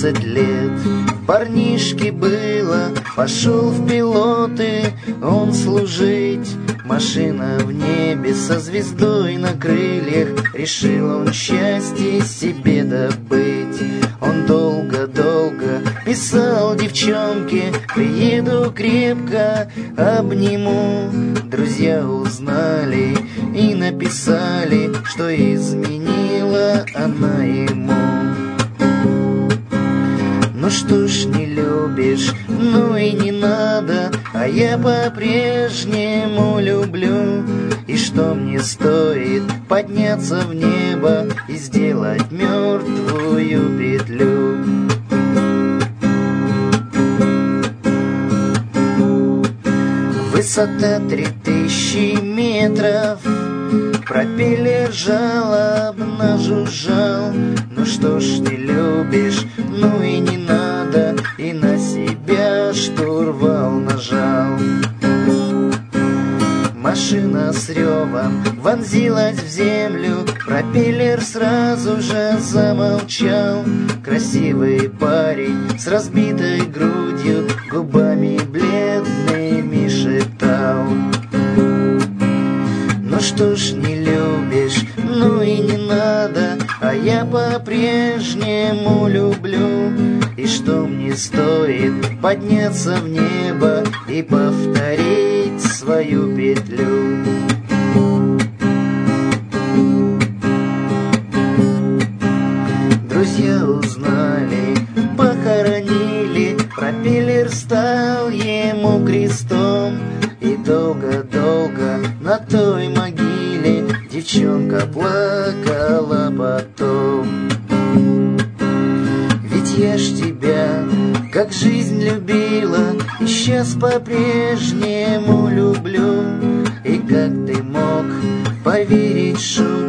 20 лет. Парнишке было, пошел в пилоты он служить. Машина в небе со звездой на крыльях, решил он счастье себе добыть. Он долго-долго писал девчонке: приеду крепко, обниму. Друзья узнали и написали, что изменила она ему. Ну что ж не любишь, ну и не надо, а я по-прежнему люблю. И что мне стоит подняться в небо и сделать мертвую петлю? Высота 3000 метров, пропеллер жалобно жужжал. Ну что ж не любишь, ну и не надо, и на себя штурвал нажал. Машина с ревом вонзилась в землю, пропеллер сразу же замолчал. Красивый парень с разбитой грудью, губами бледными шептал: ну что ж не любишь, ну и не надо, а я по-прежнему люблю. И что мне стоит подняться в небо и повторить свою петлю? Друзья узнали, похоронили, пропеллер стал ему крестом. И долго-долго на той могиле девчонка плакала потом. Ведь я ж тебя как жизнь любила, и сейчас по-прежнему люблю. И как ты мог поверить, что